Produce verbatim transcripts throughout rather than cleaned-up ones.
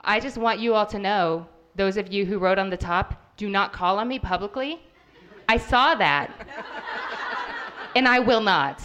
I just want you all to know, those of you who wrote on the top, do not call on me publicly. I saw that, and I will not.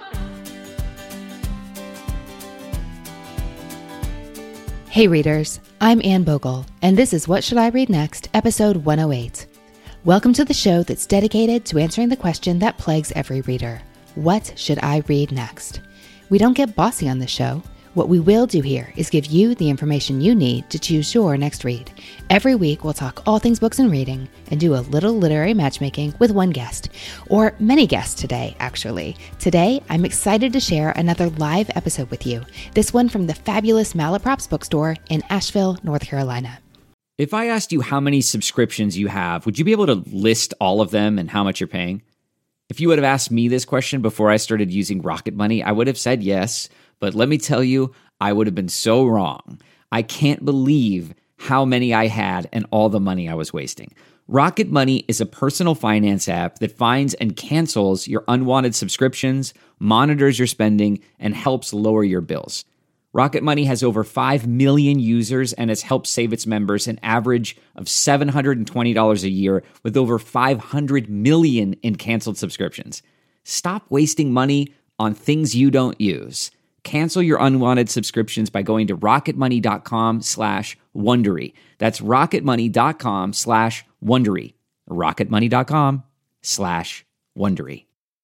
Hey readers, I'm Anne Bogle, and this is What Should I Read Next, episode one oh eight. Welcome to the show that's dedicated to answering the question that plagues every reader. What should I read next? We don't get bossy on this show. What we will do here is give you the information you need to choose your next read. Every week, we'll talk all things books and reading and do a little literary matchmaking with one guest, or many guests today, actually. Today, I'm excited to share another live episode with you, this one from the fabulous Malaprops bookstore in Asheville, North Carolina. If I asked you how many subscriptions you have, would you be able to list all of them and how much you're paying? If you would have asked me this question before I started using Rocket Money, I would have said yes. But let me tell you, I would have been so wrong. I can't believe how many I had and all the money I was wasting. Rocket Money is a personal finance app that finds and cancels your unwanted subscriptions, monitors your spending, and helps lower your bills. Rocket Money has over five million users and has helped save its members an average of seven hundred twenty dollars a year with over five hundred million in canceled subscriptions. Stop wasting money on things you don't use. Cancel your unwanted subscriptions by going to rocketmoney.com slash Wondery. That's rocketmoney.com slash Wondery. rocketmoney.com slash Wondery.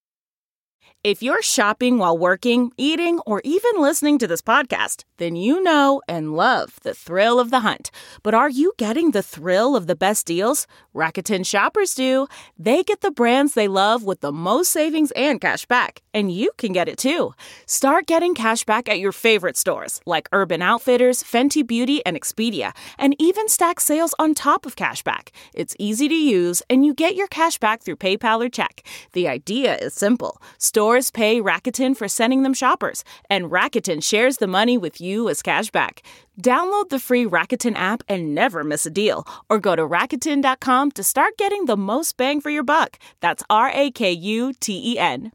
If you're shopping while working, eating, or even listening to this podcast, then you know and love the thrill of the hunt. But are you getting the thrill of the best deals? Rakuten shoppers do. They get the brands they love with the most savings and cash back. And you can get it too. Start getting cash back at your favorite stores like Urban Outfitters, Fenty Beauty, and Expedia. And even stack sales on top of cash back. It's easy to use, and you get your cash back through PayPal or check. The idea is simple. Stores pay Rakuten for sending them shoppers, and Rakuten shares the money with you as cash back. Download the free Rakuten app and never miss a deal, or go to Rakuten dot com to start getting the most bang for your buck. That's R A K U T E N.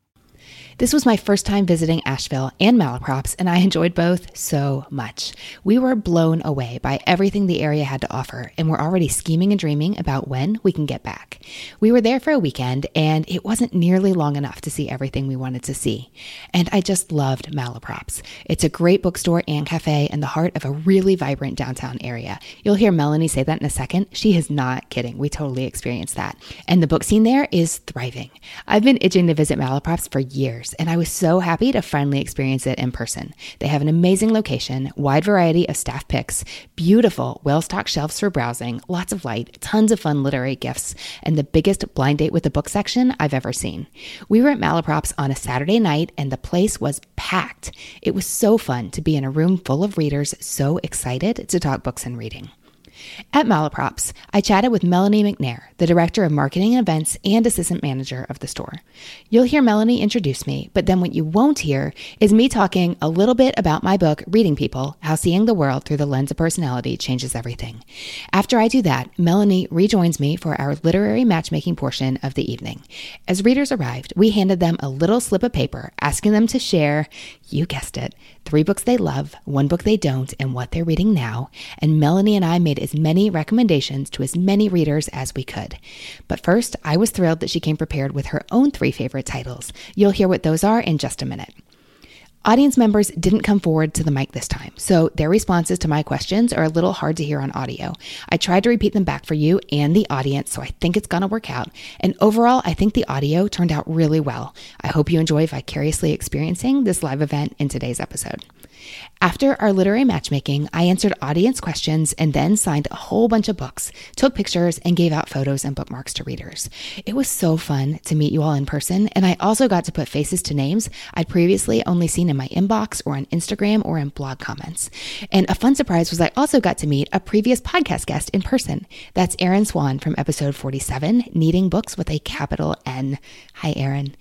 This was my first time visiting Asheville and Malaprops, and I enjoyed both so much. We were blown away by everything the area had to offer, and we're already scheming and dreaming about when we can get back. We were there for a weekend, and it wasn't nearly long enough to see everything we wanted to see. And I just loved Malaprops. It's a great bookstore and cafe in the heart of a really vibrant downtown area. You'll hear Melanie say that in a second. She is not kidding. We totally experienced that. And the book scene there is thriving. I've been itching to visit Malaprops for years, and I was so happy to finally experience it in person. They have an amazing location, wide variety of staff picks, beautiful, well-stocked shelves for browsing, lots of light, tons of fun literary gifts, and the biggest blind date with the book section I've ever seen. We were at Malaprops on a Saturday night, and the place was packed. It was so fun to be in a room full of readers so excited to talk books and reading. At Malaprops, I chatted with Melanie McNair, the Director of Marketing and Events and Assistant Manager of the store. You'll hear Melanie introduce me, but then what you won't hear is me talking a little bit about my book, Reading People, How Seeing the World Through the Lens of Personality Changes Everything. After I do that, Melanie rejoins me for our literary matchmaking portion of the evening. As readers arrived, we handed them a little slip of paper asking them to share, you guessed it, three books they love, one book they don't, and what they're reading now, and Melanie and I made as many recommendations to as many readers as we could. But first, I was thrilled that she came prepared with her own three favorite titles. You'll hear what those are in just a minute. Audience members didn't come forward to the mic this time, so their responses to my questions are a little hard to hear on audio. I tried to repeat them back for you and the audience, so I think it's going to work out. And overall, I think the audio turned out really well. I hope you enjoy vicariously experiencing this live event in today's episode. After our literary matchmaking, I answered audience questions and then signed a whole bunch of books, took pictures, and gave out photos and bookmarks to readers. It was so fun to meet you all in person, and I also got to put faces to names I'd previously only seen in my inbox or on Instagram or in blog comments. And a fun surprise was I also got to meet a previous podcast guest in person. That's Erin Swan from episode forty-seven, Needing Books with a capital N. Hi, Erin.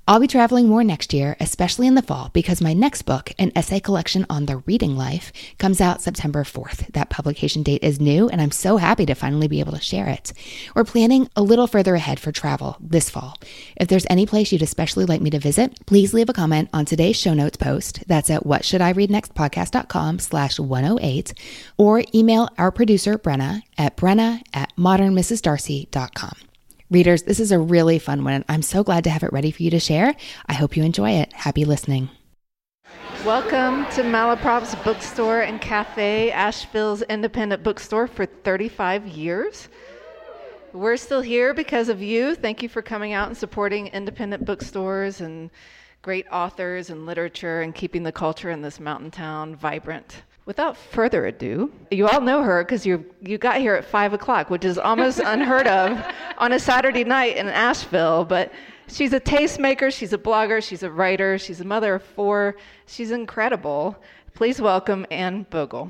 I'll be traveling more next year, especially in the fall, because my next book, an essay collection on the reading life, comes out September fourth. That publication date is new, and I'm so happy to finally be able to share it. We're planning a little further ahead for travel this fall. If there's any place you'd especially like me to visit, please leave a comment on today's show notes post. That's at whatshouldireadnextpodcast.com slash 108, or email our producer, Brenna, at brenna at modernmrsdarcy.com. Readers, this is a really fun one. I'm so glad to have it ready for you to share. I hope you enjoy it. Happy listening. Welcome to Malaprop's Bookstore and Cafe, Asheville's independent bookstore for thirty-five years. We're still here because of you. Thank you for coming out and supporting independent bookstores and great authors and literature and keeping the culture in this mountain town vibrant. Without further ado, you all know her because you you got here at five o'clock, which is almost unheard of on a Saturday night in Asheville. But she's a tastemaker, she's a blogger, she's a writer, she's a mother of four. She's incredible. Please welcome Anne Bogel.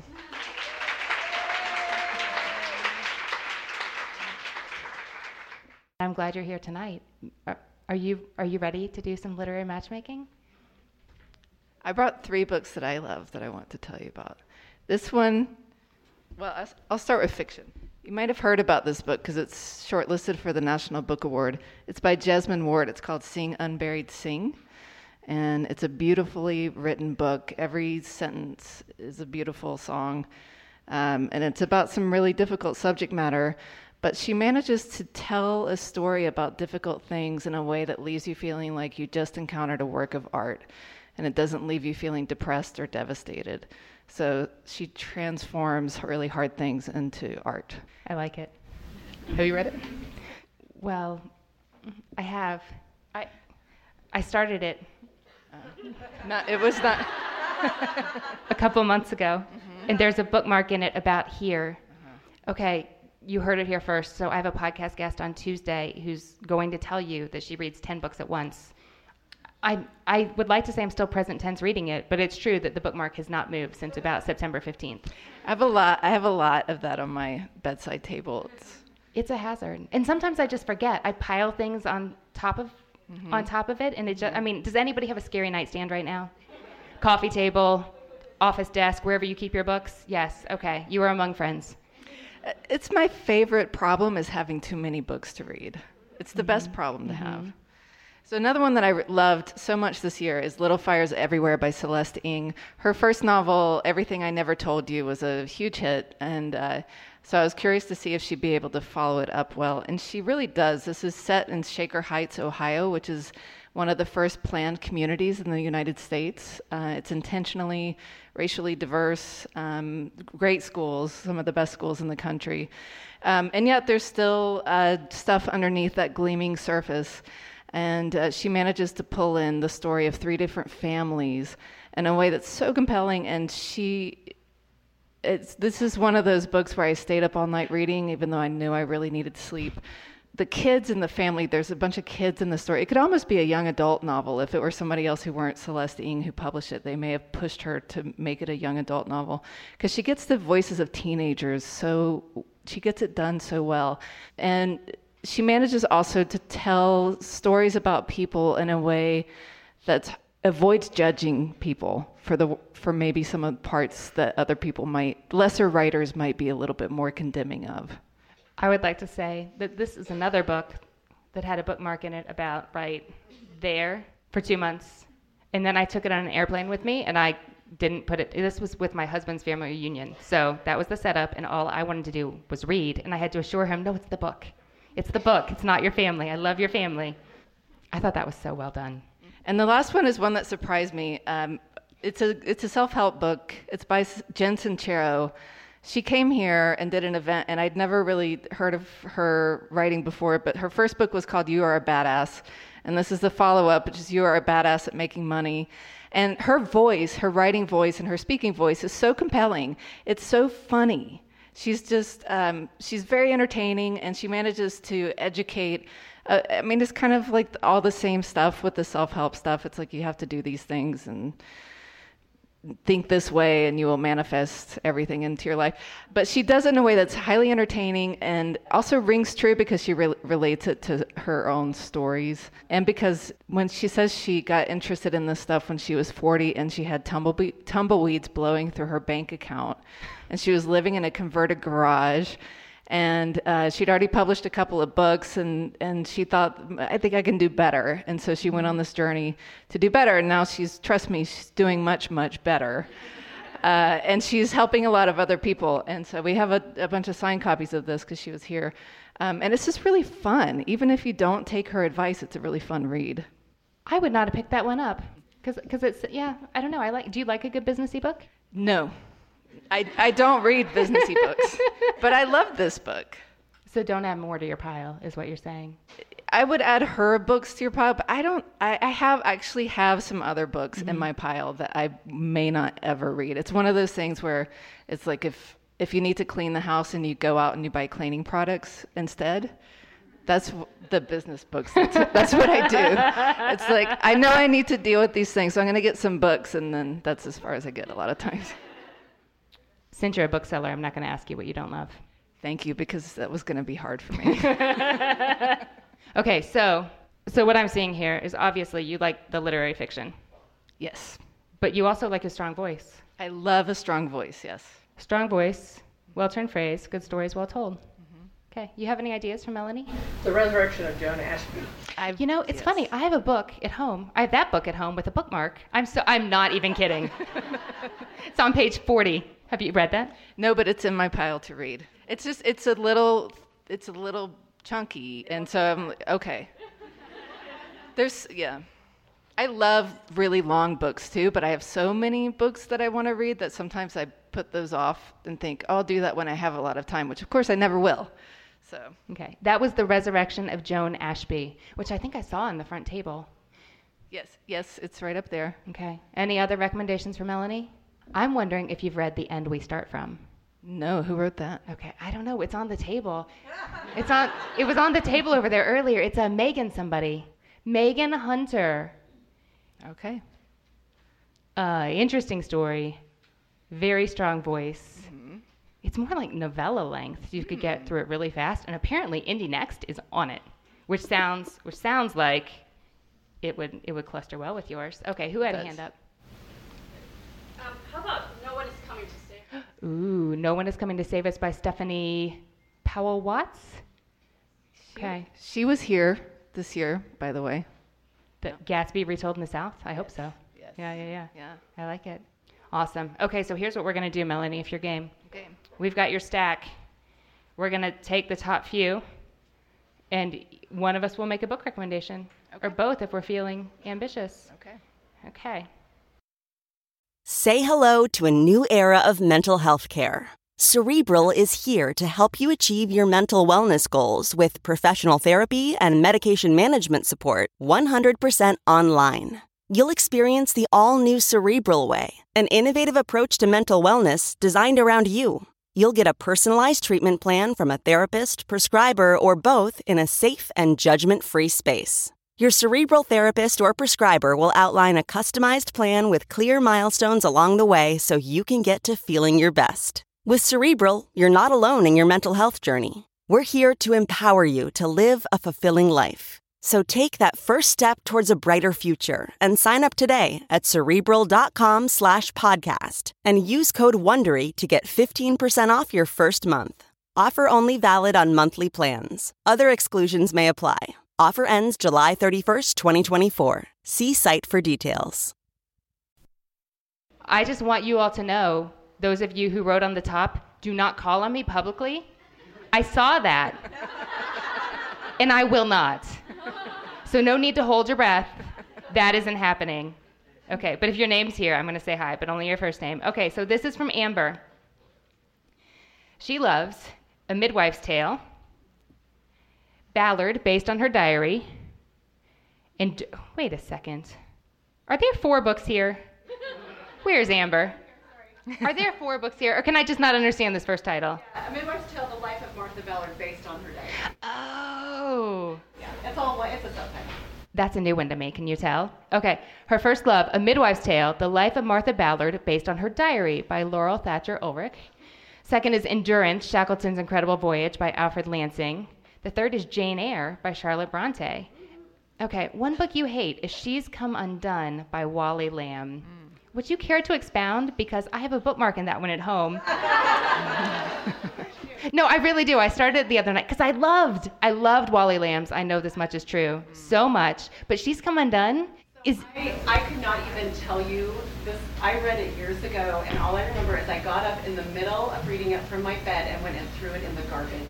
I'm glad you're here tonight. Are, are you are you ready to do some literary matchmaking? I brought three books that I love that I want to tell you about. This one, well, I'll start with fiction. You might have heard about this book because it's shortlisted for the National Book Award. It's by Jesmyn Ward. It's called Seeing Unburied Sing. And it's a beautifully written book. Every sentence is a beautiful song. Um, and it's about some really difficult subject matter. But she manages to tell a story about difficult things in a way that leaves you feeling like you just encountered a work of art. And it doesn't leave you feeling depressed or devastated. So she transforms really hard things into art. I like it. Have you read it? Well, I have. I I started it. Uh, not, it was not. a couple months ago. Mm-hmm. And there's a bookmark in it about here. Uh-huh. Okay, you heard it here first. So I have a podcast guest on Tuesday who's going to tell you that she reads ten books at once. I I would like to say I'm still present tense reading it, but it's true that the bookmark has not moved since about September fifteenth. I have a lot. I have a lot of that on my bedside table. It's, it's a hazard, and sometimes I just forget. I pile things on top of mm-hmm. on top of it, and it just. I mean, does anybody have a scary nightstand right now? Coffee table, office desk, wherever you keep your books. Yes. Okay, you are among friends. It's my favorite problem is having too many books to read. It's the mm-hmm. best problem to mm-hmm. have. So another one that I loved so much this year is Little Fires Everywhere by Celeste Ng. Her first novel, Everything I Never Told You, was a huge hit, and uh, so I was curious to see if she'd be able to follow it up well, and she really does. This is set in Shaker Heights, Ohio, which is one of the first planned communities in the United States. Uh, it's intentionally racially diverse, um, great schools, some of the best schools in the country, um, and yet there's still uh, stuff underneath that gleaming surface. And uh, she manages to pull in the story of three different families in a way that's so compelling. And she, it's this is one of those books where I stayed up all night reading, even though I knew I really needed sleep. The kids in the family, there's a bunch of kids in the story. It could almost be a young adult novel. If it were somebody else who weren't Celeste Ng who published it, they may have pushed her to make it a young adult novel. Because she gets the voices of teenagers so, she gets it done so well. And she manages also to tell stories about people in a way that avoids judging people for the for maybe some of the parts that other people might, lesser writers might be a little bit more condemning of. I would like to say that this is another book that had a bookmark in it about right there for two months. And then I took it on an airplane with me, and I didn't put it, this was with my husband's family reunion. So that was the setup, and all I wanted to do was read. And I had to assure him, no, it's the book. It's the book. It's not your family. I love your family. I thought that was so well done. And the last one is one that surprised me. Um, it's a it's a self-help book. It's by Jen Sincero. She came here and did an event, and I'd never really heard of her writing before, but her first book was called You Are a Badass, and this is the follow-up, which is You Are a Badass at Making Money. And her voice, her writing voice and her speaking voice is so compelling. It's so funny. She's just, um, she's very entertaining, and she manages to educate. Uh, I mean, it's kind of like all the same stuff with the self-help stuff. It's like you have to do these things, and think this way and you will manifest everything into your life. But she does it in a way that's highly entertaining and also rings true because she re- relates it to her own stories. And because when she says she got interested in this stuff when she was forty and she had tumblebe- tumbleweeds blowing through her bank account and she was living in a converted garage. And uh, she'd already published a couple of books, and, and she thought, I think I can do better. And so she went on this journey to do better. And now she's, trust me, she's doing much, much better. Uh, and she's helping a lot of other people. And so we have a, a bunch of signed copies of this because she was here. Um, and it's just really fun. Even if you don't take her advice, it's a really fun read. I would not have picked that one up. Because because it's, yeah, I don't know. I like. Do you like a good businessy book? No. I, I don't read businessy books, but I love this book. So don't add more to your pile, is what you're saying. I would add her books to your pile, but I don't. I, I have actually have some other books mm-hmm. in my pile that I may not ever read. It's one of those things where it's like if if you need to clean the house and you go out and you buy cleaning products instead. That's the business books. That's, that's what I do. It's like I know I need to deal with these things, so I'm going to get some books, and then that's as far as I get a lot of times. Since you're a bookseller, I'm not going to ask you what you don't love. Thank you, because that was going to be hard for me. Okay, so so what I'm seeing here is obviously you like the literary fiction. Yes. But you also like a strong voice. I love a strong voice, yes. Strong voice, well-turned phrase, good stories well told. Mm-hmm. Okay, you have any ideas for Melanie? The Resurrection of Joan Ashby. I've, you know, it's yes. funny. I have a book at home. I have that book at home with a bookmark. I'm so I'm not even kidding. It's on page forty. Have you read that? No, but it's in my pile to read. It's just, it's a little, it's a little chunky, and so I'm like, okay. There's, yeah. I love really long books too, but I have so many books that I want to read that sometimes I put those off and think, oh, I'll do that when I have a lot of time, which of course I never will. So. Okay, that was The Resurrection of Joan Ashby, which I think I saw on the front table. Yes, yes, it's right up there. Okay. Any other recommendations for Melanie? I'm wondering if you've read The End We Start From. No, who wrote that? Okay, I don't know. It's on the table. It's on. It was on the table over there earlier. It's a Megan somebody. Megan Hunter. Okay. Uh, interesting story. Very strong voice. Mm-hmm. It's more like novella length. You could get through it really fast. And apparently, Indie Next is on it, which sounds which sounds like it would it would cluster well with yours. Okay, who had That's, a hand up? Um, how about No One Is Coming to Save Us? Ooh, No One Is Coming to Save Us by Stephanie Powell Watts. She, Okay. She was here this year, by the way. The Gatsby Retold in the South? I hope so. Yes. Yeah, yeah, yeah. Yeah. I like it. Awesome. Okay, so here's what we're going to do, Melanie, if you're game. Okay. We've got your stack. We're going to take the top few, and one of us will make a book recommendation, Okay. or both if we're feeling ambitious. Okay. Okay. Say hello to a new era of mental health care. Cerebral is here to help you achieve your mental wellness goals with professional therapy and medication management support one hundred percent online. You'll experience the all-new Cerebral Way, an innovative approach to mental wellness designed around you. You'll get a personalized treatment plan from a therapist, prescriber, or both in a safe and judgment-free space. Your Cerebral therapist or prescriber will outline a customized plan with clear milestones along the way so you can get to feeling your best. With Cerebral, you're not alone in your mental health journey. We're here to empower you to live a fulfilling life. So take that first step towards a brighter future and sign up today at Cerebral.com slash podcast and use code WONDERY to get fifteen percent off your first month. Offer only valid on monthly plans. Other exclusions may apply. Offer ends July thirty-first, twenty twenty-four. See site for details. I just want you all to know, those of you who wrote on the top, do not call on me publicly. I saw that. And I will not. So no need to hold your breath. That isn't happening. Okay, but if your name's here, I'm going to say hi, but only your first name. Okay, so this is from Amber. She loves A Midwife's Tale, Ballard, based on her diary, and wait a second. Are there four books here? Where's Amber? Are there four books here, or can I just not understand this first title? A Midwife's Tale, The Life of Martha Ballard, based on her diary. Oh. Yeah, it's all, it's a subtitle. That's a new one to me, can you tell? Okay, her first love, A Midwife's Tale, The Life of Martha Ballard, based on her diary by Laurel Thatcher Ulrich. Second is Endurance, Shackleton's Incredible Voyage by Alfred Lansing. The third is Jane Eyre by Charlotte Bronte. Okay, one book you hate is She's Come Undone by Wally Lamb. Mm. Would you care to expound? Because I have a bookmark in that one at home. No, I really do. I started it the other night because I loved, I loved Wally Lamb's I Know This Much Is True so much. But She's Come Undone is... I, I could not even tell you this. I read it years ago, and all I remember is I got up in the middle of reading it from my bed and went and threw it in the garbage.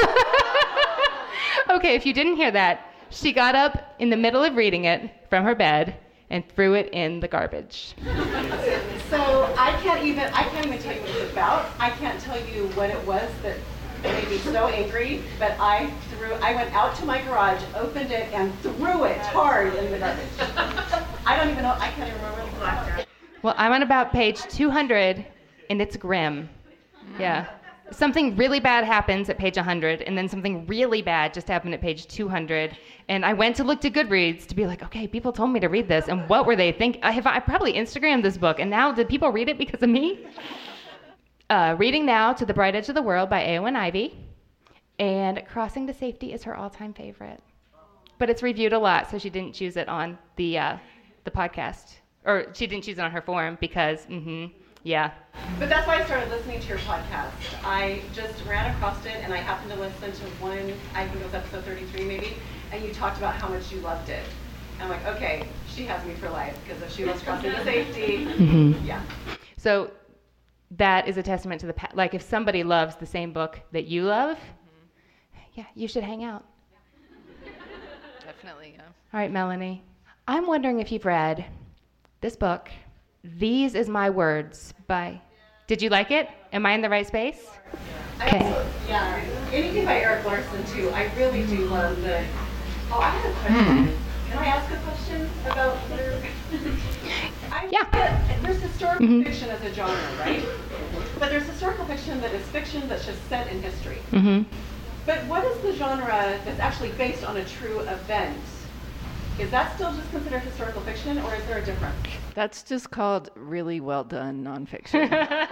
Mm. Okay, if you didn't hear that, she got up in the middle of reading it from her bed and threw it in the garbage. So I can't even, I can't even tell you what it's about. I can't tell you what it was that made me so angry, but I threw, I went out to my garage, opened it, and threw it hard in the garbage. I don't even know, I can't even remember what it's about. Well, I'm on about page two hundred, and it's grim. Yeah. Something really bad happens at page one hundred, and then something really bad just happened at page two hundred. And I went to look to Goodreads to be like, okay, people told me to read this, and what were they thinking? I have I probably Instagrammed this book, and now did people read it because of me? Uh, reading now to The Bright Edge of the World by Eowyn Ivey, and Crossing to Safety is her all-time favorite. But it's reviewed a lot, so she didn't choose it on the uh, the podcast, or she didn't choose it on her forum because, mm-hmm. Yeah. But that's why I started listening to your podcast. I just ran across it, and I happened to listen to one, I think it was episode thirty-three maybe, and you talked about how much you loved it. And I'm like, okay, she has me for life, because if she loves Crossing to Safety, mm-hmm. yeah. So that is a testament to the, pa- like if somebody loves the same book that you love, mm-hmm. yeah, you should hang out. Definitely, yeah. All right, Melanie. I'm wondering if you've read this book, These Is My Words by, did you like it? Am I in the right space? Okay. Yeah, anything by Erik Larson too. I really do love the, oh, I have a question. Mm. Can I ask a question about literary? I, yeah. There's historical mm-hmm. fiction as a genre, right? But there's historical fiction that is fiction that's just set in history. Mm-hmm. But what is the genre that's actually based on a true event? Is that still just considered historical fiction, or is there a difference? That's just called really well done nonfiction.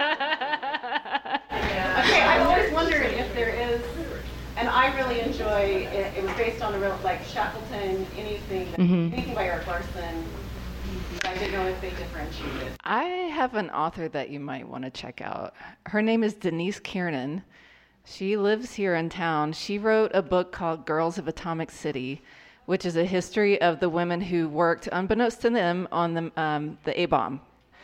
Yeah. Okay, I've always wondered if there is, and I really enjoy it. It was based on a real, like Shackleton, anything, mm-hmm. anything by Erik Larson. I didn't know if they differentiated. I have an author that you might want to check out. Her name is Denise Kiernan. She lives here in town. She wrote a book called Girls of Atomic City, which is a history of the women who worked, unbeknownst to them, on the um, the A-bomb.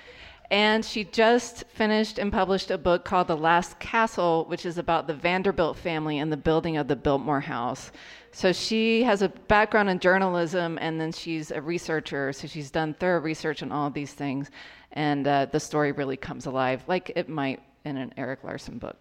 And she just finished and published a book called The Last Castle, which is about the Vanderbilt family and the building of the Biltmore House. So she has a background in journalism, and then she's a researcher, so she's done thorough research on all of these things, and uh, the story really comes alive, like it might in an Erik Larson book.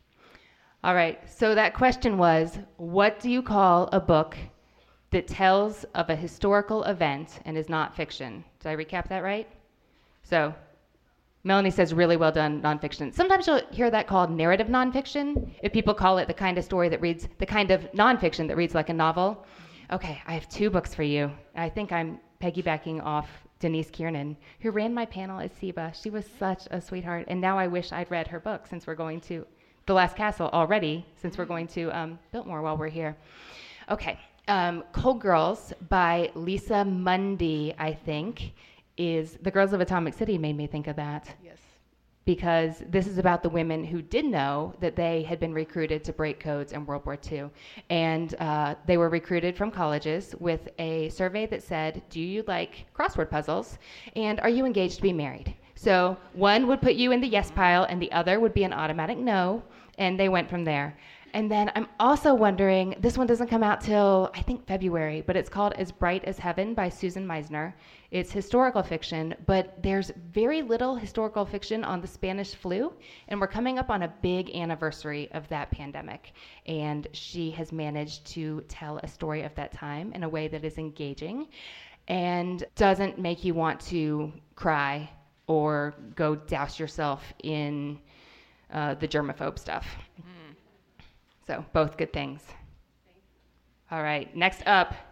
All right, so that question was, what do you call a book that tells of a historical event and is not fiction? Did I recap that right? So Melanie says really well done nonfiction. Sometimes you'll hear that called narrative nonfiction, if people call it the kind of story that reads, the kind of nonfiction that reads like a novel. Okay, I have two books for you. I think I'm piggybacking off Denise Kiernan, who ran my panel at S I B A. She was such a sweetheart, and now I wish I'd read her book since we're going to The Last Castle already, since we're going to um, Biltmore while we're here. Okay. Um, Cold Girls by Lisa Mundy, I think, is The Girls of Atomic City made me think of that. Yes. Because this is about the women who did know that they had been recruited to break codes in World War Two. And uh, they were recruited from colleges with a survey that said, do you like crossword puzzles? And are you engaged to be married? So one would put you in the yes pile, and the other would be an automatic no. And they went from there. And then I'm also wondering, this one doesn't come out till, I think, February, but it's called As Bright as Heaven by Susan Meisner. It's historical fiction, but there's very little historical fiction on the Spanish flu, and we're coming up on a big anniversary of that pandemic. And she has managed to tell a story of that time in a way that is engaging and doesn't make you want to cry or go douse yourself in uh, the germaphobe stuff. So both good things. All right, next up,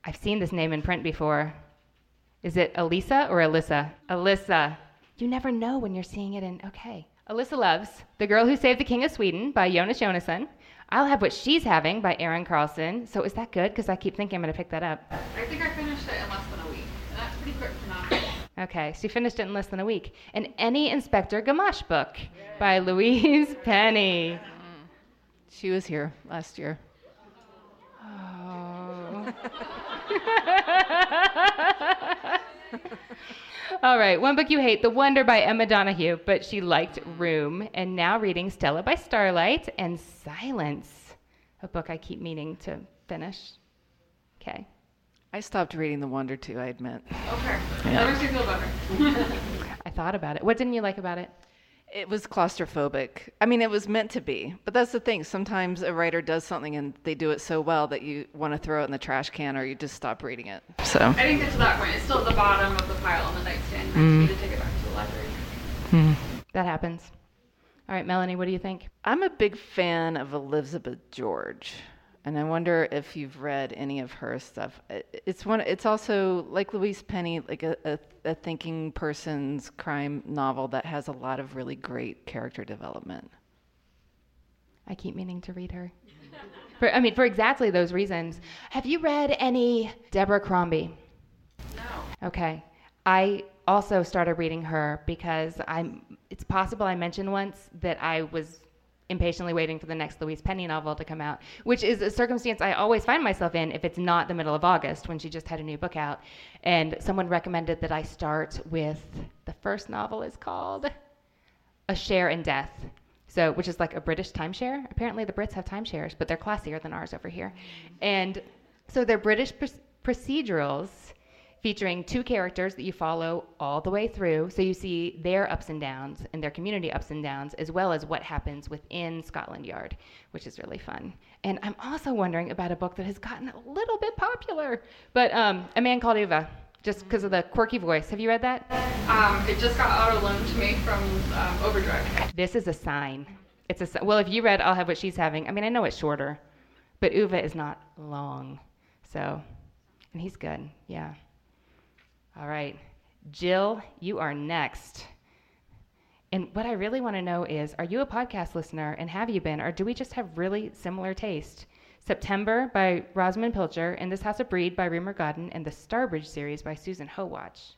I've seen this name in print before. Is it Elisa or Alyssa? Alyssa. You never know when you're seeing it in, okay. Alyssa Loves The Girl Who Saved the King of Sweden by Jonas Jonasson. I'll Have What She's Having by Erin Carlson. So is that good? Because I keep thinking I'm going to pick that up. I think I finished it in less than a week. And that's pretty quick for non-fiction. Okay, so you finished it in less than a week. And Any Inspector Gamache book by Louise Penny. Mm. She was here last year. Oh. All right, one book you hate, The Wonder by Emma Donoghue, but she liked Room, and now reading Stella by Starlight and Silence, a book I keep meaning to finish. Okay. I stopped reading The Wonder too, I admit. Okay, Yeah. that makes me feel better. I thought about it. What didn't you like about it? It was claustrophobic. I mean, it was meant to be, but that's the thing. Sometimes a writer does something and they do it so well that you want to throw it in the trash can or you just stop reading it. So I didn't get to that point. It's still at the bottom of the pile on the nightstand. I Mm. just need to take it back to the library. Hmm. That happens. All right, Melanie, what do you think? I'm a big fan of Elizabeth George, and I wonder if you've read any of her stuff. It's one. It's also like Louise Penny, like a, a, a thinking person's crime novel that has a lot of really great character development. I keep meaning to read her. For, I mean, for exactly those reasons. Have you read any Deborah Crombie? No. Okay. I also started reading her because I'm. It's possible I mentioned once that I was impatiently waiting for the next Louise Penny novel to come out, which is a circumstance I always find myself in if it's not the middle of August when she just had a new book out. And someone recommended that I start with, the first novel is called A Share in Death, so which is like a British timeshare. Apparently the Brits have timeshares, but they're classier than ours over here. And so they're British pr- procedurals featuring two characters that you follow all the way through. So you see their ups and downs and their community ups and downs, as well as what happens within Scotland Yard, which is really fun. And I'm also wondering about a book that has gotten a little bit popular, but um, A Man Called Eva, just because of the quirky voice. Have you read that? Um, it just got auto loaned to me from um, Overdrive. This is a sign. It's a si- well, if you read I'll Have What She's Having, I mean, I know it's shorter, but Uwe is not long. So, and he's good, yeah. All right, Jill, you are next. And what I really want to know is, are you a podcast listener, and have you been, or do we just have really similar taste? September by Rosamund Pilcher, In This House of Breed by Rumer Godden, and the Starbridge series by Susan Howatch.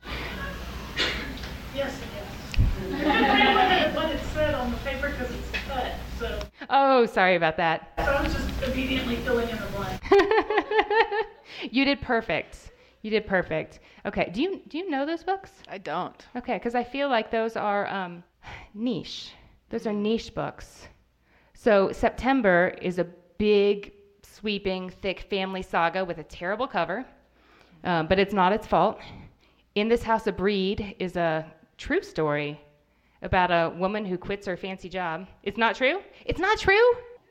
Yes, it is. I don't know what it said on the paper because it's cut, so. Oh, sorry about that. So I was just immediately filling in the blank. You did perfect. You did perfect. Okay, do you do you know those books? I don't. Okay, because I feel like those are um, niche. Those are niche books. So September is a big, sweeping, thick family saga with a terrible cover, um, but it's not its fault. In This House of Breed is a true story about a woman who quits her fancy job. It's not true? It's not true?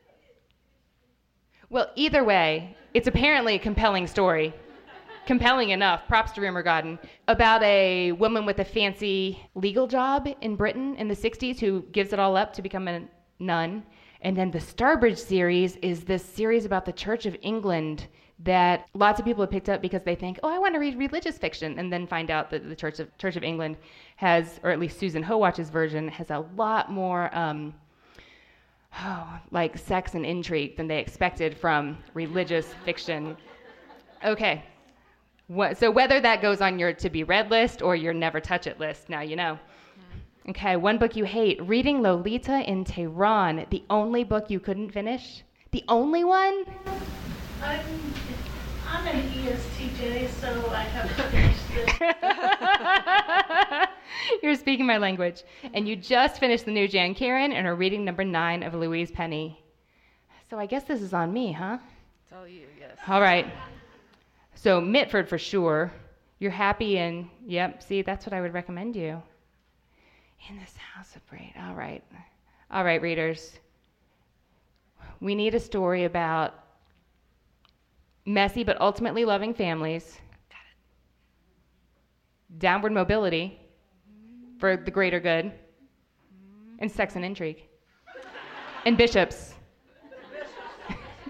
Well, either way, it's apparently a compelling story. Compelling enough, props to Rumer Godden, about a woman with a fancy legal job in Britain in the sixties who gives it all up to become a nun. And then the Starbridge series is this series about the Church of England that lots of people have picked up because they think, oh, I want to read religious fiction, and then find out that the Church of Church of England has, or at least Susan Howatch's version, has a lot more um, oh, like sex and intrigue than they expected from religious fiction. Okay. What, so whether that goes on your to be read list or your never touch it list, now you know. Okay, one book you hate, Reading Lolita in Tehran, the only book you couldn't finish? The only one? I'm, I'm an E S T J, so I have to finish this. You're speaking my language. And you just finished the new Jan Karan and are reading number nine of Louise Penny. So I guess this is on me, huh? It's all you, yes. All right. So Mitford for sure. You're happy and, yep, see, that's what I would recommend you. In This House of Breed. All right. All right, readers. We need a story about messy but ultimately loving families. Got it. Downward mobility for the greater good. And sex and intrigue. And bishops.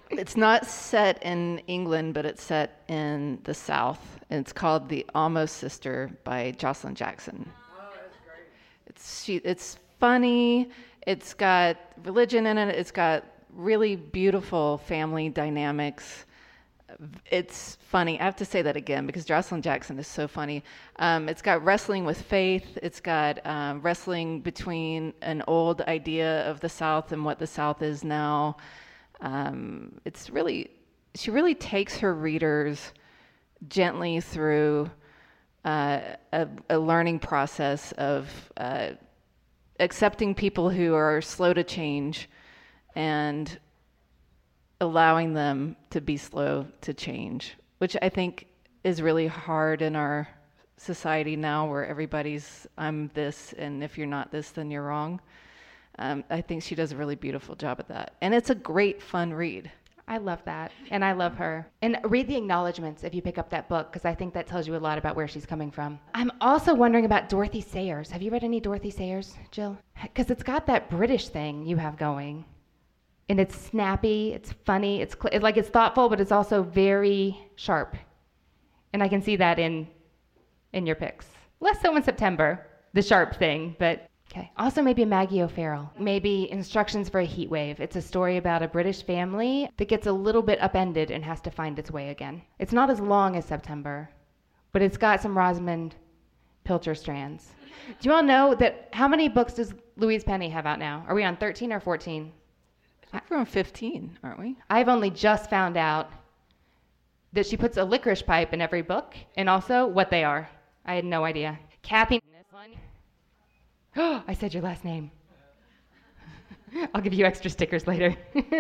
It's not set in England, but it's set in the South. And it's called The Almost Sister by Jocelyn Jackson. Oh, that's great. It's, she, it's funny. It's got religion in it. It's got really beautiful family dynamics. It's funny. I have to say that again because Jocelyn Jackson is so funny. Um, it's got wrestling with faith. It's got um, wrestling between an old idea of the South and what the South is now. Um, it's really, she really takes her readers gently through uh, a, a learning process of uh, accepting people who are slow to change and allowing them to be slow to change, which I think is really hard in our society now where everybody's, I'm this, and if you're not this, then you're wrong. Um, I think she does a really beautiful job at that. And it's a great, fun read. I love that. And I love her. And read the acknowledgments if you pick up that book, because I think that tells you a lot about where she's coming from. I'm also wondering about Dorothy Sayers. Have you read any Dorothy Sayers, Jill? Because it's got that British thing you have going. And it's snappy, it's funny, it's cl- like it's thoughtful, but it's also very sharp. And I can see that in in your picks. Less so in September, the sharp thing, but okay. Also maybe Maggie O'Farrell. Maybe Instructions for a Heat Wave. It's a story about a British family that gets a little bit upended and has to find its way again. It's not as long as September, but it's got some Rosamund Pilcher strands. Do you all know that, how many books does Louise Penny have out now? Are we on thirteen or fourteen? I think we're on fifteen, aren't we? I've only just found out that she puts a licorice pipe in every book, and also what they are. I had no idea. Kathy. Oh, I said your last name. I'll give you extra stickers later.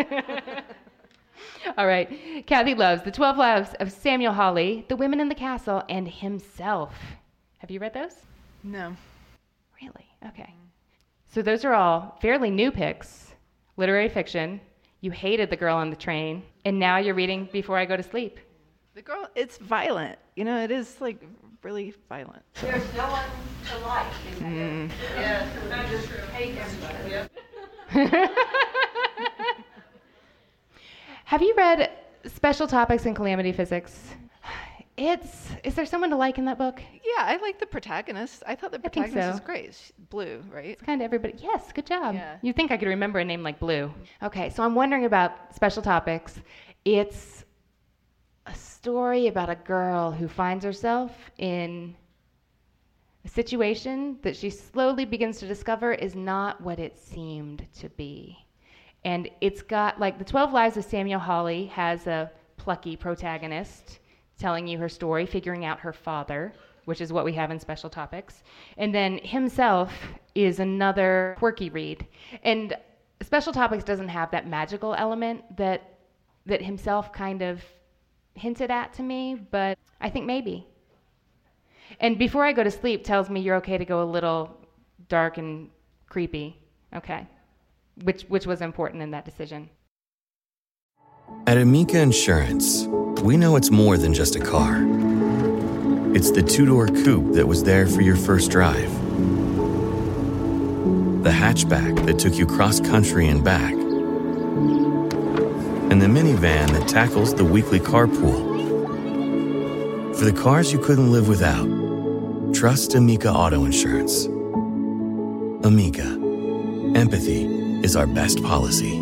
All right. Kathy loves The twelve Lives of Samuel Hawley, The Women in the Castle, and Himself. Have you read those? No. Really? Okay. So those are all fairly new picks. Literary fiction. You hated The Girl on the Train, and now you're reading Before I Go to Sleep. The Girl, it's violent. You know, it is like really violent. There's no one to like. Mm. Yeah, that's true. Hate everybody. Have you read Special Topics in Calamity Physics? It's, is there someone to like in that book? Yeah, I like the protagonist. I thought the I think protagonist so. was great. She's Blue, right? It's kind of everybody. Yes, good job. Yeah. You'd think I could remember a name like Blue. Okay, so I'm wondering about Special Topics. It's a story about a girl who finds herself in a situation that she slowly begins to discover is not what it seemed to be. And it's got, like, The twelve Lives of Samuel Hawley has a plucky protagonist telling you her story, figuring out her father, which is what we have in Special Topics. And then Himself is another quirky read. And Special Topics doesn't have that magical element that that Himself kind of hinted at to me, but I think maybe. And Before I Go to Sleep tells me you're okay to go a little dark and creepy. Okay. Which which was important in that decision. At Amica Insurance, we know it's more than just a car. It's the two-door coupe that was there for your first drive. The hatchback that took you cross-country and back. And the minivan that tackles the weekly carpool. For the cars you couldn't live without, trust Amica Auto Insurance. Amica. Empathy is our best policy.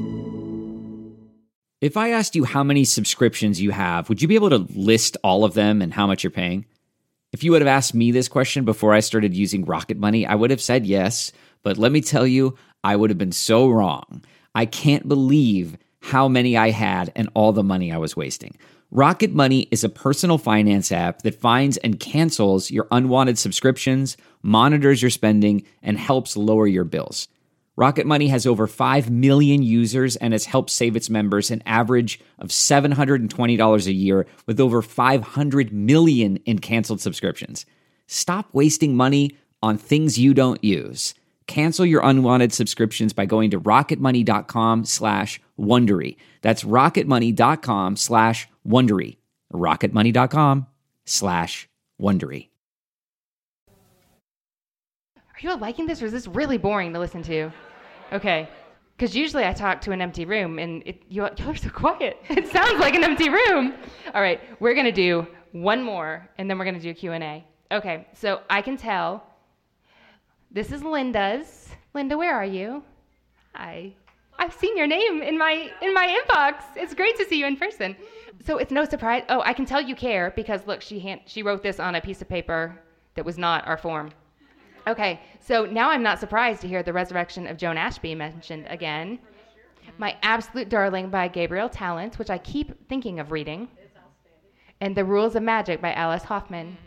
If I asked you how many subscriptions you have, would you be able to list all of them and how much you're paying? If you would have asked me this question before I started using Rocket Money, I would have said yes, but let me tell you, I would have been so wrong. I can't believe how many I had and all the money I was wasting. Rocket Money is a personal finance app that finds and cancels your unwanted subscriptions, monitors your spending, and helps lower your bills. Rocket Money has over five million users and has helped save its members an average of seven hundred twenty dollars a year with over five hundred million in canceled subscriptions. Stop wasting money on things you don't use. Cancel your unwanted subscriptions by going to rocketmoney.com slash Wondery. That's rocketmoney.com slash Wondery. rocketmoney.com slash Wondery. Are you all liking this, or is this really boring to listen to? Okay. Because usually I talk to an empty room, and it, you, y'all are so quiet. It sounds like an empty room. All right, we're going to do one more, and then we're going to do Q and A. Okay, so I can tell. This is Linda's. Linda, where are you? Hi. I've seen your name in my in my inbox. It's great to see you in person. So it's no surprise. Oh, I can tell you care because look, she hand, she wrote this on a piece of paper that was not our form. Okay, so now I'm not surprised to hear The Resurrection of Joan Ashby mentioned again. My Absolute Darling by Gabriel Talent, which I keep thinking of reading. And The Rules of Magic by Alice Hoffman.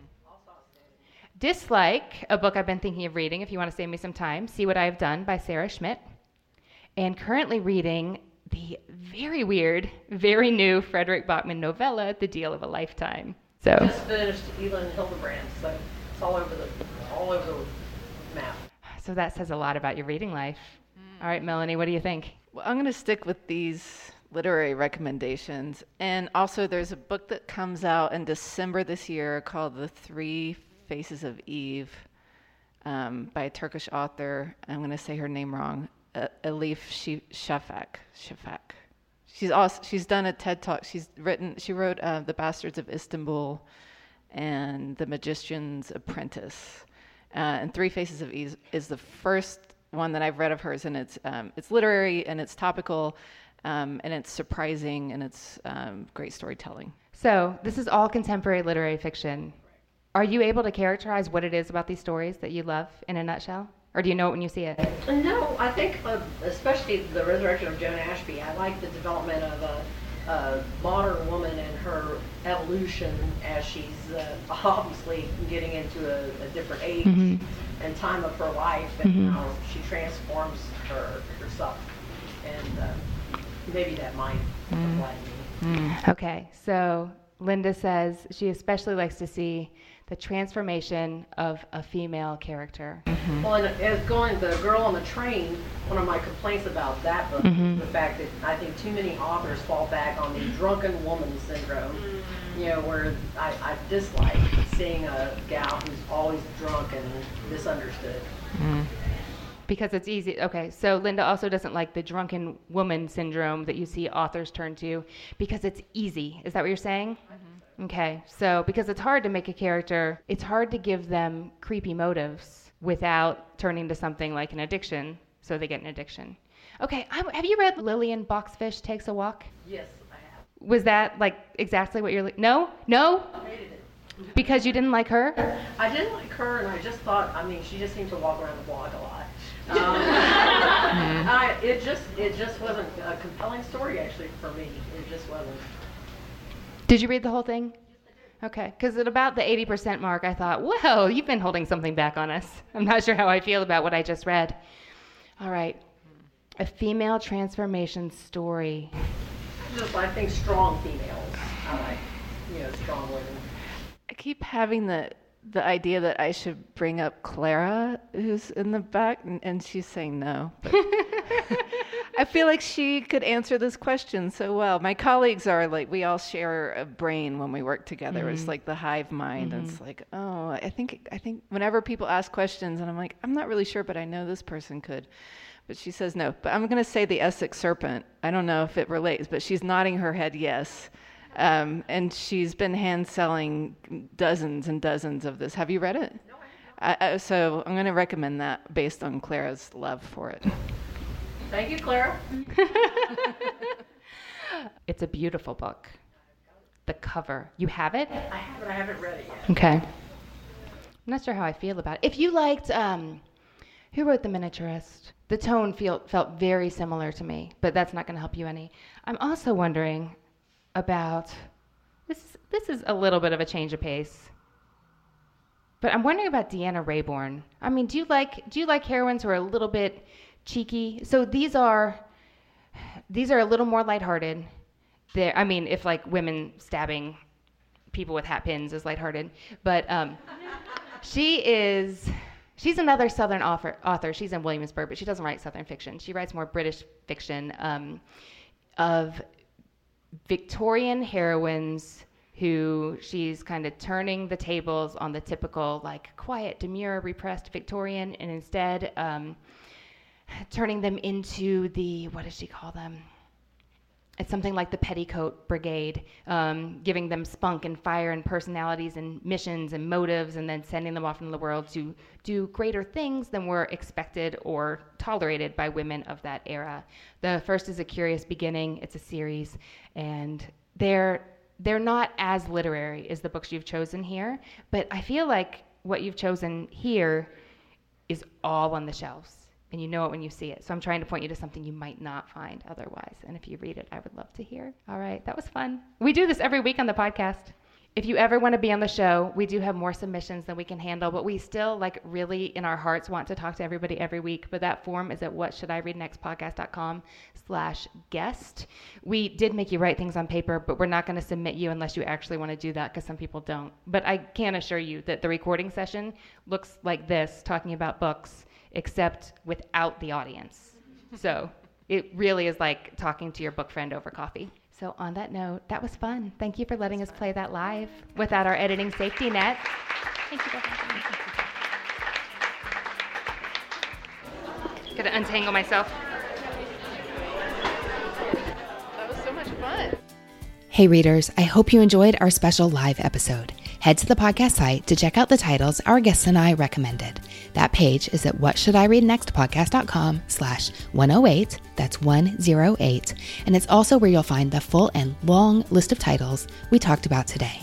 Dislike, a book I've been thinking of reading, if you want to save me some time, See What I Have Done by Sarah Schmidt. And currently reading the very weird, very new Frederick Bachman novella, The Deal of a Lifetime. So just finished Elin Hildebrand, so it's all over the all over the map. So that says a lot about your reading life. Mm. All right, Melanie, what do you think? Well, I'm going to stick with these literary recommendations. And also there's a book that comes out in December this year called The Three Faces of Eve um, by a Turkish author. I'm going to say her name wrong. Uh, Elif Shafak. Shafak. She's also she's done a TED Talk. She's written. She wrote uh, The Bastards of Istanbul and The Magician's Apprentice. Uh, and Three Faces of Eve is the first one that I've read of hers, and it's um, it's literary and it's topical, um, and it's surprising and it's um, great storytelling. So this is all contemporary literary fiction. Are you able to characterize what it is about these stories that you love in a nutshell? Or do you know it when you see it? No, I think uh, especially The Resurrection of Joan Ashby, I like the development of a, a modern woman and her evolution as she's uh, obviously getting into a, a different age mm-hmm. and time of her life, and mm-hmm. how she transforms her herself. And uh, maybe that might mm. apply to me. Mm. Okay, so Linda says she especially likes to see the transformation of a female character. Mm-hmm. Well, and as going, The Girl on the Train, one of my complaints about that book mm-hmm. is the fact that I think too many authors fall back on the drunken woman syndrome, mm-hmm. you know, where I, I dislike seeing a gal who's always drunk and misunderstood. Mm. Because it's easy. Okay, so Linda also doesn't like the drunken woman syndrome that you see authors turn to because it's easy. Is that what you're saying? Mm-hmm. Okay, so because it's hard to make a character, it's hard to give them creepy motives without turning to something like an addiction, so they get an addiction. Okay, I, have you read Lillian Boxfish Takes a Walk? Yes, I have. Was that like exactly what you're like? No? No? I hated it. Because you didn't like her? I didn't like her, and I just thought, I mean, she just seemed to walk around the block a lot. Um, mm-hmm. I, it just it just wasn't a compelling story, actually, for me. It just wasn't. Did you read the whole thing? Okay, because at about the eighty percent mark, I thought, well, you've been holding something back on us. I'm not sure how I feel about what I just read. All right, a female transformation story. Just, I think strong females. I like, you know, strong women. I keep having the the idea that I should bring up Clara, who's in the back, and, and she's saying no. But I feel like she could answer this question so well. My colleagues are like, we all share a brain when we work together. Mm-hmm. It's like the hive mind. Mm-hmm. It's like, oh, I think I think whenever people ask questions, and I'm like, I'm not really sure, but I know this person could. But she says no. But I'm going to say The Essex Serpent. I don't know if it relates, but she's nodding her head yes. Um, and she's been hand selling dozens and dozens of this. Have you read it? No, I haven't. Uh, so I'm going to recommend that based on Clara's love for it. Thank you, Clara. It's a beautiful book. The cover. You have it? I have it. I haven't read it yet. Okay. I'm not sure how I feel about it. If you liked, um, who wrote The Miniaturist? The tone feel, felt very similar to me, but that's not going to help you any. I'm also wondering about this. This is a little bit of a change of pace, but I'm wondering about Deanna Raybourn. I mean, do you like do you like heroines who are a little bit cheeky? So these are these are a little more lighthearted. They're, I mean, if like women stabbing people with hat pins is lighthearted, but um, she is. She's another Southern author, author. She's in Williamsburg, but she doesn't write Southern fiction. She writes more British fiction um, of Victorian heroines who she's kind of turning the tables on the typical, like, quiet, demure, repressed Victorian, and instead um, turning them into the, what does she call them? It's something like the Petticoat Brigade, um, giving them spunk and fire and personalities and missions and motives, and then sending them off into the world to do greater things than were expected or tolerated by women of that era. The first is A Curious Beginning. It's a series, and they're they're not as literary as the books you've chosen here, but I feel like what you've chosen here is all on the shelves. And you know it when you see it. So I'm trying to point you to something you might not find otherwise. And if you read it, I would love to hear. All right, that was fun. We do this every week on the podcast. If you ever want to be on the show, we do have more submissions than we can handle, but we still, like, really in our hearts want to talk to everybody every week. But that form is at whatshouldireadnextpodcast.com slash guest. We did make you write things on paper, but we're not going to submit you unless you actually want to do that, because some people don't. But I can assure you that the recording session looks like this, talking about books, except without the audience. So it really is like talking to your book friend over coffee. So on that note, that was fun. Thank you for letting us play that live without our editing safety net. Thank you for having me. Gonna untangle myself. That was so much fun. Hey readers, I hope you enjoyed our special live episode. Head to the podcast site to check out the titles our guests and I recommended. That page is at whatshouldireadnextpodcast.com slash 108. That's one oh eight. And it's also where you'll find the full and long list of titles we talked about today.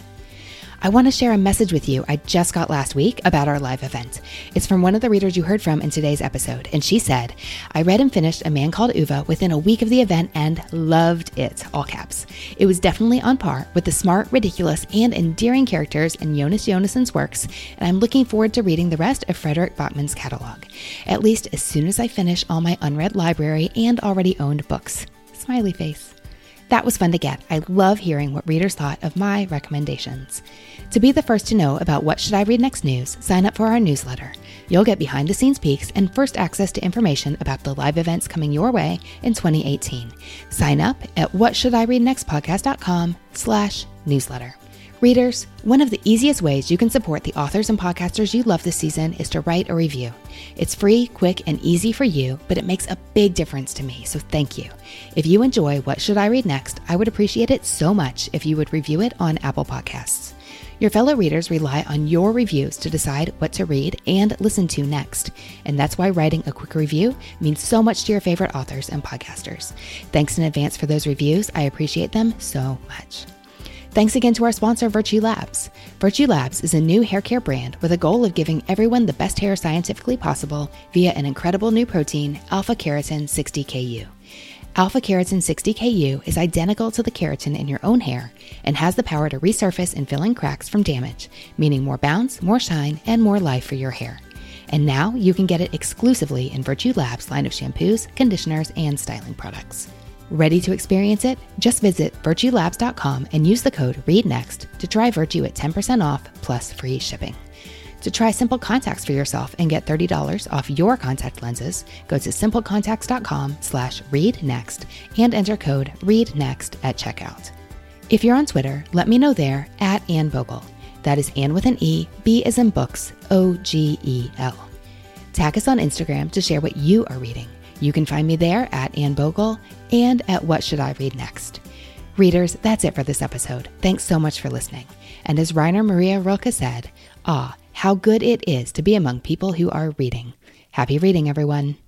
I want to share a message with you I just got last week about our live event. It's from one of the readers you heard from in today's episode, and she said, I read and finished A Man Called Uva within a week of the event and loved it, all caps. It was definitely on par with the smart, ridiculous, and endearing characters in Jonas Jonassen's works, and I'm looking forward to reading the rest of Frederick Bachman's catalog, at least as soon as I finish all my unread library and already owned books. Smiley face. That was fun to get. I love hearing what readers thought of my recommendations. To be the first to know about What Should I Read Next news, sign up for our newsletter. You'll get behind-the-scenes peeks and first access to information about the live events coming your way in twenty eighteen. Sign up at whatshouldireadnextpodcast.com slash newsletter. Readers, one of the easiest ways you can support the authors and podcasters you love this season is to write a review. It's free, quick, and easy for you, but it makes a big difference to me, so thank you. If you enjoy What Should I Read Next, I would appreciate it so much if you would review it on Apple Podcasts. Your fellow readers rely on your reviews to decide what to read and listen to next, and that's why writing a quick review means so much to your favorite authors and podcasters. Thanks in advance for those reviews. I appreciate them so much. Thanks again to our sponsor, Virtue Labs. Virtue Labs is a new hair care brand with a goal of giving everyone the best hair scientifically possible via an incredible new protein, Alpha Keratin sixty K U. Alpha Keratin sixty K U is identical to the keratin in your own hair and has the power to resurface and fill in cracks from damage, meaning more bounce, more shine, and more life for your hair. And now you can get it exclusively in Virtue Labs' line of shampoos, conditioners, and styling products. Ready to experience it? Just visit virtue labs dot com and use the code READNEXT to try Virtue at ten percent off plus free shipping. To try Simple Contacts for yourself and get thirty dollars off your contact lenses, go to simplecontacts.com slash readnext and enter code READNEXT at checkout. If you're on Twitter, let me know there at Anne Bogle. That is Anne with an E, B as in books, O G E L. Tag us on Instagram to share what you are reading. You can find me there at Anne Bogle and at What Should I Read Next. Readers, that's it for this episode. Thanks so much for listening. And as Rainer Maria Rilke said, ah, how good it is to be among people who are reading. Happy reading, everyone.